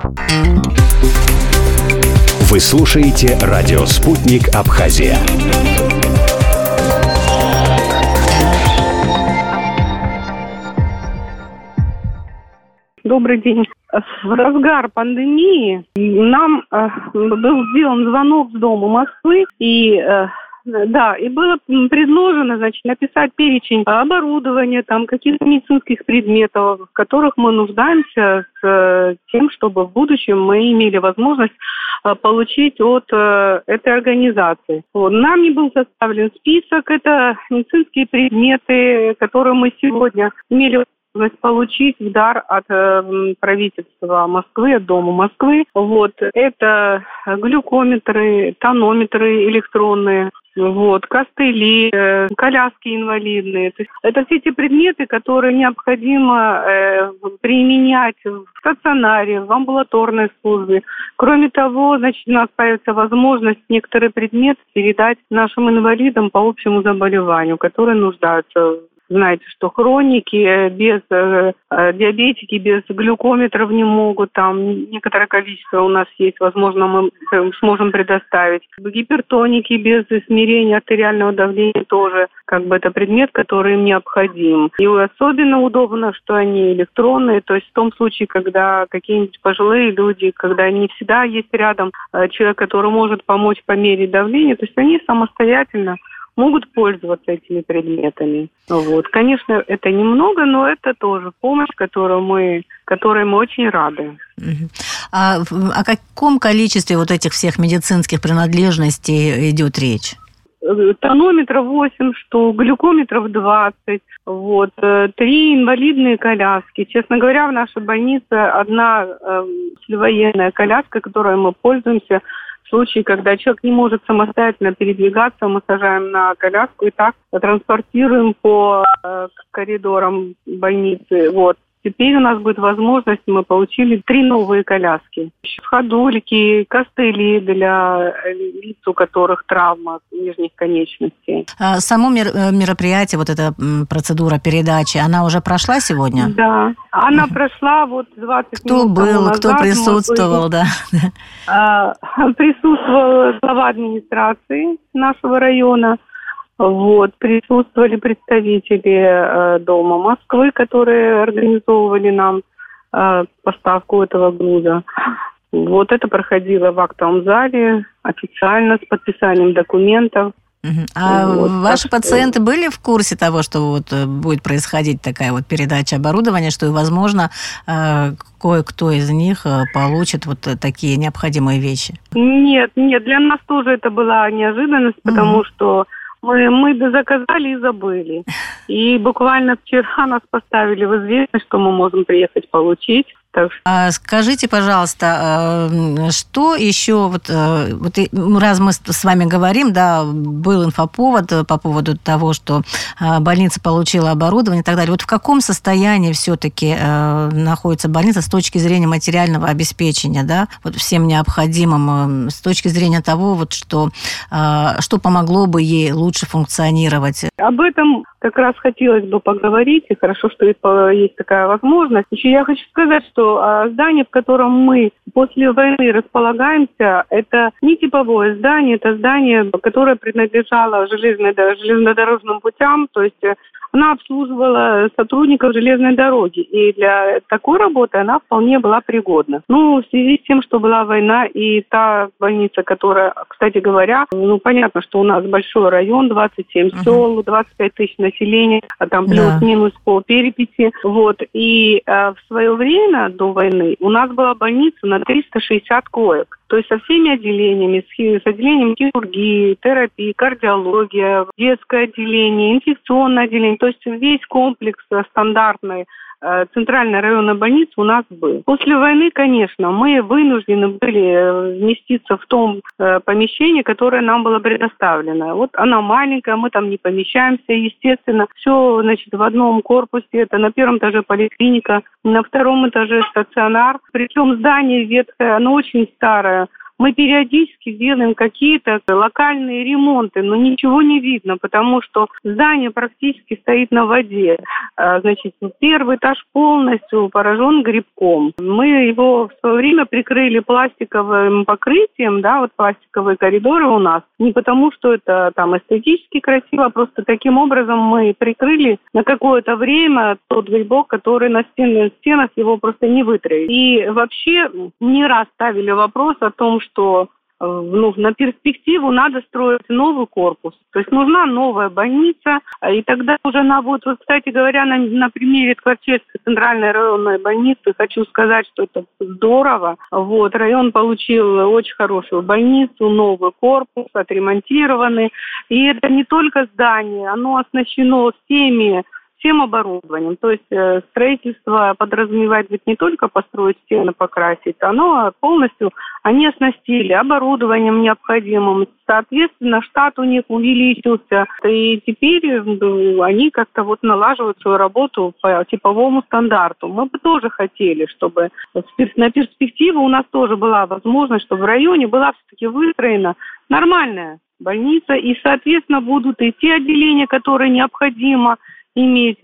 Вы слушаете радио «Спутник Абхазия». Добрый день. В разгар пандемии нам был сделан звонок с Дома Москвы, и было предложено, написать перечень оборудования, каких-то медицинских предметов, в которых мы нуждаемся с тем, чтобы в будущем мы имели возможность получить от этой организации. Нам не был составлен список, это медицинские предметы, которые мы сегодня имели возможность получить в дар от правительства Москвы, от Дома Москвы. Это глюкометры, тонометры электронные, костыли, коляски инвалидные. То есть это все те предметы, которые необходимо применять в стационаре, в амбулаторной службе. Кроме того, у нас появится возможность некоторые предметы передать нашим инвалидам по общему заболеванию, которые нуждаются. Знаете, что хроники без диабетики, без глюкометров не могут. Там некоторое количество у нас есть, возможно, мы сможем предоставить. Гипертоники без измерения артериального давления тоже это предмет, который им необходим. И особенно удобно, что они электронные, то есть в том случае, когда какие-нибудь пожилые люди, когда не всегда есть рядом человек, который может помочь померить давление, то есть они самостоятельно могут пользоваться этими предметами. Конечно, это немного, но это тоже помощь, которой мы очень рады. А о каком количестве этих всех медицинских принадлежностей идет речь? Тонометров 8 штук, глюкометров 20, 3 инвалидные коляски. Честно говоря, в нашей больнице одна послевоенная коляска, которой мы пользуемся. В случае, когда человек не может самостоятельно передвигаться, мы сажаем на коляску и так транспортируем по коридорам больницы. Теперь у нас будет возможность, мы получили 3 новые коляски. Ходульки, костыли для лиц, у которых травма нижних конечностей. Само мероприятие, эта процедура передачи, она уже прошла сегодня? Да, она прошла 20 минут тому назад. Кто присутствовал, да? Присутствовал глава администрации нашего района. Присутствовали представители Дома Москвы, которые организовывали нам поставку этого груза. Это проходило в актовом зале, официально, с подписанием документов. А ваши пациенты были в курсе того, что будет происходить такая передача оборудования, что, возможно, кое-кто из них получит такие необходимые вещи? Нет, для нас тоже это была неожиданность, потому что мы заказали и забыли. И буквально вчера нас поставили в известность, что мы можем приехать получить. Скажите, пожалуйста, что еще, раз мы с вами говорим, да, был инфоповод по поводу того, что больница получила оборудование и так далее. В каком состоянии все-таки находится больница с точки зрения материального обеспечения, да, всем необходимым, с точки зрения того, что помогло бы ей лучше функционировать? Об этом как раз хотелось бы поговорить, и хорошо, что есть такая возможность. Еще я хочу сказать, что здание, в котором мы после войны располагаемся, это не типовое здание, это здание, которое принадлежало железнодорожным путям, то есть она обслуживала сотрудников железной дороги, и для такой работы она вполне была пригодна. В связи с тем, что была война, и та больница, которая, кстати говоря, понятно, что у нас большой район, 27 сел, 25 тысяч населения, а там плюс-минус по переписи. И в свое время, до войны, у нас была больница на 360 коек. То есть со всеми отделениями, с отделением хирургии, терапии, кардиология, детское отделение, инфекционное отделение. То есть весь комплекс стандартный центральной районной больницы у нас был. После войны, конечно, мы вынуждены были вместиться в том помещении, которое нам было предоставлено. Она маленькая, мы там не помещаемся, естественно. Все, в одном корпусе. Это на первом этаже поликлиника, на втором этаже стационар. Причем здание ветхое, оно очень старое. Мы периодически делаем какие-то локальные ремонты, но ничего не видно, потому что здание практически стоит на воде. Значит, первый этаж полностью поражен грибком. Мы его в свое время прикрыли пластиковым покрытием, да, вот пластиковые коридоры у нас. Не потому, что это там эстетически красиво, а просто таким образом мы прикрыли на какое-то время тот грибок, который на стенах его просто не вытравить. И вообще не раз ставили вопрос о том, что на перспективу надо строить новый корпус. То есть нужна новая больница, и тогда уже кстати говоря, на примере Тверчевской центральной районной больницы хочу сказать, что это здорово. Район получил очень хорошую больницу, новый корпус, отремонтированный. И это не только здание, оно оснащено всем оборудованием. То есть строительство подразумевает ведь не только построить стены, покрасить, оно полностью, они оснастили оборудованием необходимым. Соответственно, штат у них увеличился. И теперь они как-то налаживают свою работу по типовому стандарту. Мы бы тоже хотели, чтобы на перспективу у нас тоже была возможность, чтобы в районе была все-таки выстроена нормальная больница. И, соответственно, будут и те отделения, которые необходимо иметь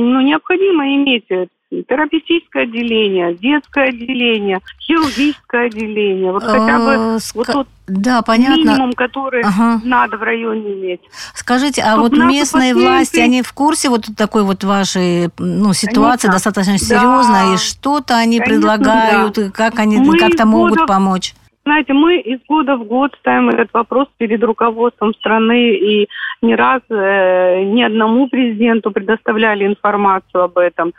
терапевтическое отделение, детское отделение, хирургическое отделение. Хотя бы тот понятно. Минимум, который надо в районе иметь. Скажите, а местные власти, они в курсе такой вашей ситуации, достаточно серьезной, и что-то они предлагают, как они как-то могут помочь? Знаете, мы из года в год ставим этот вопрос перед руководством страны, и не раз ни одному президенту предоставляли информацию об этом.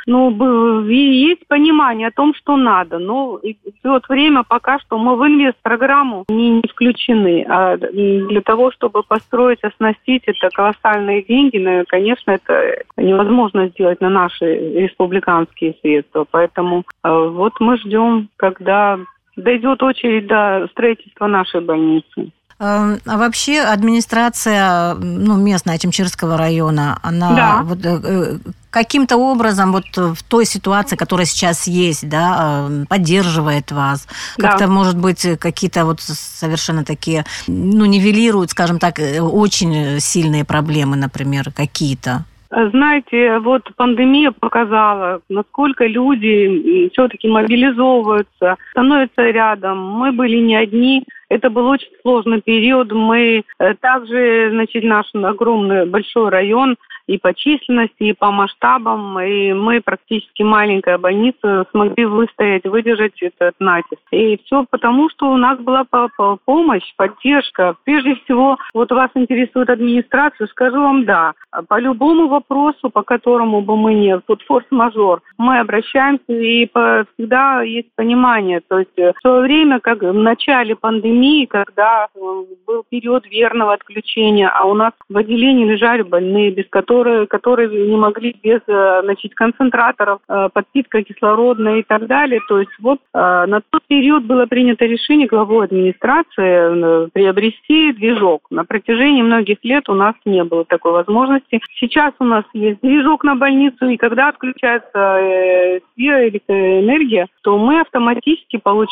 Есть понимание о том, что надо, но идет время пока что мы в инвестпрограмму не включены. А для того, чтобы построить, оснастить, это колоссальные деньги, но, конечно, это невозможно сделать на наши республиканские средства. Поэтому мы ждем, когда дойдет очередь до строительства нашей больницы. А вообще администрация местная Очимчирского района, она каким-то образом в той ситуации, которая сейчас есть, поддерживает вас? Как-то, может быть, какие-то совершенно такие, нивелируют, скажем так, очень сильные проблемы, например, какие-то? Знаете, пандемия показала, насколько люди все-таки мобилизовываются, становятся рядом. Мы были не одни. Это был очень сложный период. Мы также, наш огромный большой район и по численности, и по масштабам, и мы практически маленькая больница смогли выдержать этот натиск. И все потому, что у нас была помощь, поддержка. Прежде всего, вас интересует администрация, скажу вам по любому вопросу, по которому бы мы форс-мажор, мы обращаемся, и всегда есть понимание. То есть в свое время, как в начале пандемии, когда был период верного отключения, а у нас в отделении лежали больные, которые не могли без концентраторов, подпитка кислородная и так далее. То есть на тот период было принято решение главой администрации приобрести движок. На протяжении многих лет у нас не было такой возможности. Сейчас у нас есть движок на больницу, и когда отключается электроэнергия, то мы автоматически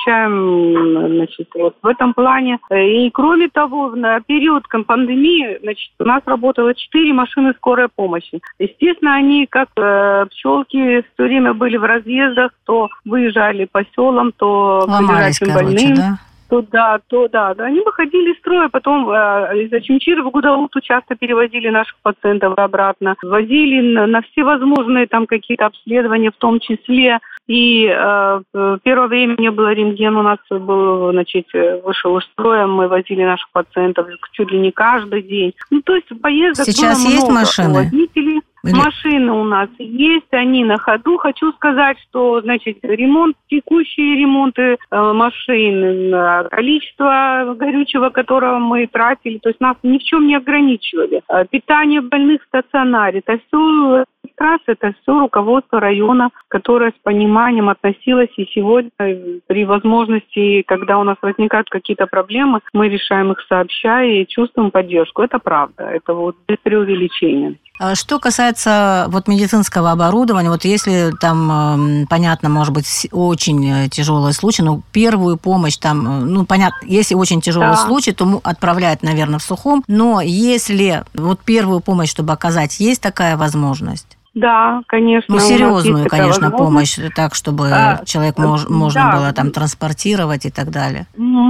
получаем в этом плане. И кроме того, на период пандемии у нас работало 4 машины скорой помощи. Естественно, они, как пчелки, все время были в разъездах, то выезжали по селам, то к лежачим больным. Они выходили из строя, потом из Очимчира в Гудауту часто перевозили наших пациентов обратно, возили на всевозможные какие-то обследования, в том числе. И в первое время не было рентген, у нас был, вышел из строя, мы возили наших пациентов чуть ли не каждый день. То есть поездок сейчас было есть много. Машины? Водителей. Машины у нас есть, они на ходу. Хочу сказать, что, текущие ремонты машин, количество горючего, которое мы тратили, то есть нас ни в чем не ограничивали. Питание больных в стационаре, это все руководство района, которое с пониманием относилось, и сегодня при возможности, когда у нас возникают какие-то проблемы, мы решаем их сообща и чувствуем поддержку. Это правда, это без преувеличения. Что касается вот медицинского оборудования, вот если там, понятно, может быть, очень тяжелый случай, но первую помощь там, ну, понятно, если очень тяжелый случай, то отправляют, наверное, в Сухум, но если вот первую помощь, чтобы оказать, есть такая возможность? Да, конечно. Ну, серьезную, конечно, помощь, так, чтобы человек можно было там транспортировать и так далее.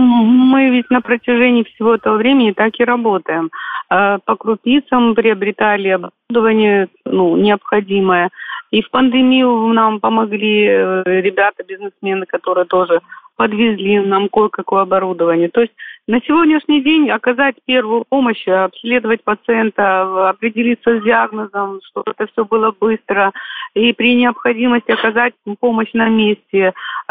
Мы ведь на протяжении всего этого времени так и работаем. По крупицам приобретали оборудование необходимое. И в пандемию нам помогли ребята, бизнесмены, которые тоже подвезли нам кое-какое оборудование. То есть на сегодняшний день оказать первую помощь, обследовать пациента, определиться с диагнозом, чтобы это все было быстро, и при необходимости оказать помощь на месте.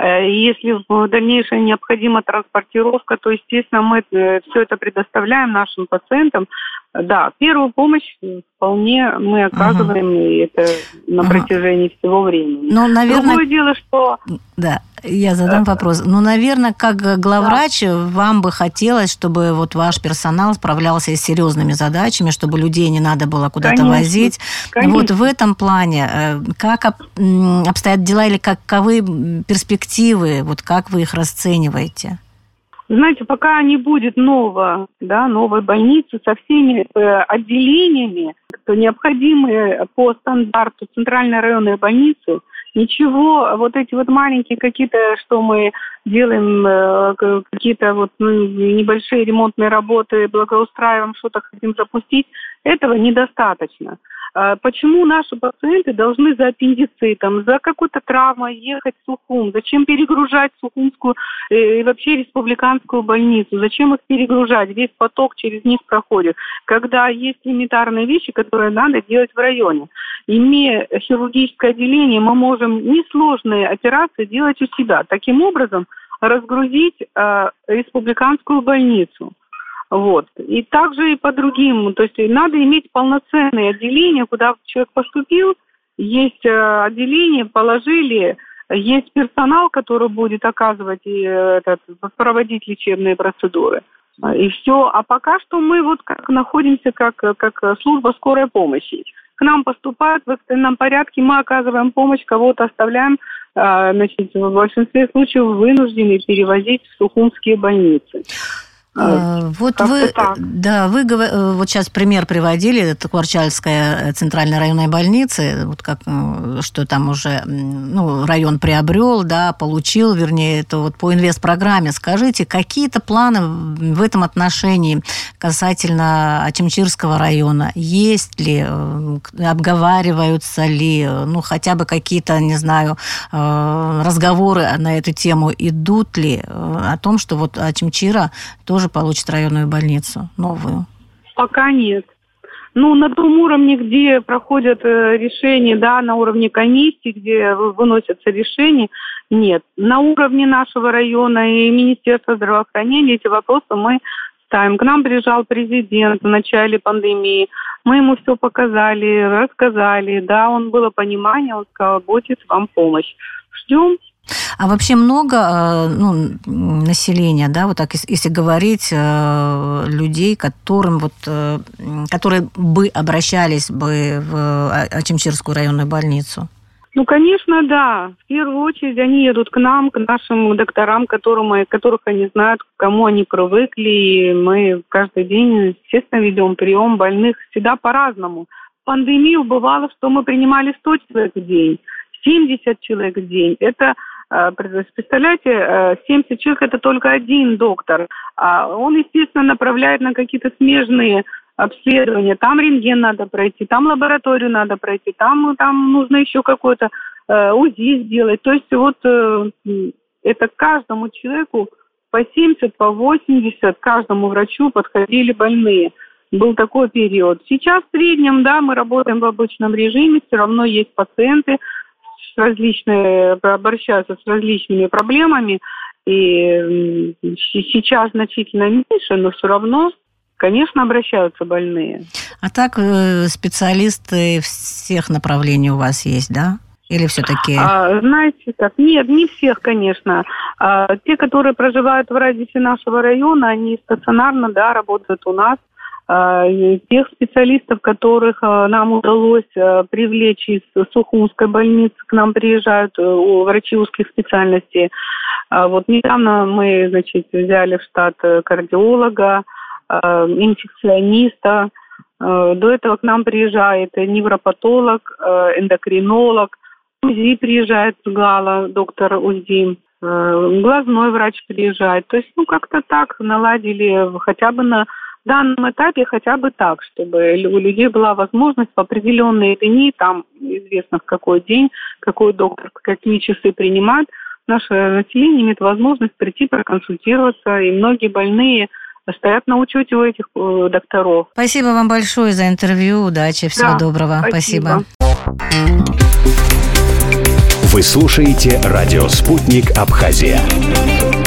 Если в дальнейшем необходима транспортировка, то, естественно, мы все это предоставляем нашим пациентам. Да, первую помощь вполне мы оказываем, и это на протяжении всего времени. Ну, наверное... Другое дело, что... Да, я задам вопрос. Ну, наверное, как главврач, вам бы хотелось, чтобы вот ваш персонал справлялся с серьезными задачами, чтобы людей не надо было куда-то возить. Конечно. Вот в этом плане, как обстоят дела или каковы перспективы, вот как вы их расцениваете? Знаете, пока не будет новой больницы со всеми отделениями, необходимые по стандарту центральной районной больницы, ничего, вот эти вот маленькие какие-то, что мы делаем, какие-то вот небольшие ремонтные работы, благоустраиваем, что-то хотим запустить, этого недостаточно. Почему наши пациенты должны за аппендицитом, за какой-то травмой ехать в Сухум? Зачем перегружать Сухумскую и вообще республиканскую больницу? Зачем их перегружать? Весь поток через них проходит, когда есть элементарные вещи, которые надо делать в районе. Имея хирургическое отделение, мы можем несложные операции делать у себя. Таким образом, разгрузить республиканскую больницу. Вот. И также и по другим. То есть надо иметь полноценные отделения, куда человек поступил, есть отделение, положили, есть персонал, который будет оказывать и проводить лечебные процедуры. И все. А пока что мы вот как находимся как служба скорой помощи. К нам поступают в экстренном порядке, мы оказываем помощь, кого-то оставляем, в большинстве случаев вынуждены перевозить в сухумские больницы. Вот вы вот сейчас пример приводили, это Кварчальская центральная районная больница, вот как, что там уже район приобрел, да, получил, вернее, это вот по инвестпрограмме. Скажите, какие-то планы в этом отношении касательно Очимчирского района? Есть ли, обговариваются ли, хотя бы какие-то, не знаю, разговоры на эту тему идут ли о том, что вот Очимчира тоже получит районную больницу новую? Пока нет. На том уровне, где проходят решения, на уровне комиссии, где выносятся решения, нет. На уровне нашего района и Министерства здравоохранения эти вопросы мы ставим. К нам приезжал президент в начале пандемии. Мы ему все показали, рассказали. Да, было понимание, он сказал, будет вам помощь. Ждем. А вообще много населения, да, вот так, если говорить, людей, которые бы обращались бы в Очимчирскую районную больницу? Конечно, да. В первую очередь они едут к нам, к нашим докторам, которых они знают, к кому они привыкли. И мы каждый день, естественно, ведем прием больных всегда по-разному. В пандемию бывало, что мы принимали 100 человек в день, 70 человек в день. Это... Представляете, 70 человек – это только один доктор. Он, естественно, направляет на какие-то смежные обследования. Там рентген надо пройти, там лабораторию надо пройти, там нужно еще какое-то УЗИ сделать. То есть это каждому человеку по 70, по 80, каждому врачу подходили больные. Был такой период. Сейчас в среднем, мы работаем в обычном режиме, все равно есть пациенты, обращаются с различными проблемами, и сейчас значительно меньше, но все равно, конечно, обращаются больные. А так специалисты всех направлений у вас есть, да? Или все-таки? Знаете, так, нет, не всех, конечно. Те, которые проживают в радиусе нашего района, они стационарно, работают у нас. Тех специалистов, которых нам удалось привлечь из Сухумской больницы, к нам приезжают врачи узких специальностей. Вот недавно мы, взяли в штат кардиолога, инфекциониста. До этого к нам приезжает невропатолог, эндокринолог, УЗИ приезжает с ГАЛа, доктор УЗИ, глазной врач приезжает. То есть, как-то так наладили хотя бы на данном этапе, хотя бы так, чтобы у людей была возможность в определенные дни, там известно в какой день, какой доктор, какие часы принимает, наше население имеет возможность прийти проконсультироваться, и многие больные стоят на учете у этих докторов. Спасибо вам большое за интервью. Удачи. Всего доброго. Спасибо. Вы слушаете радио «Спутник Абхазия».